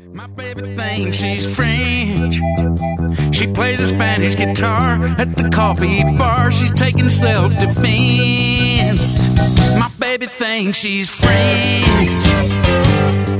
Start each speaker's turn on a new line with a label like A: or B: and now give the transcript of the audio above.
A: My baby thinks she's French. She plays the Spanish guitar at the coffee bar. She's taking self-defense. My baby thinks she's French.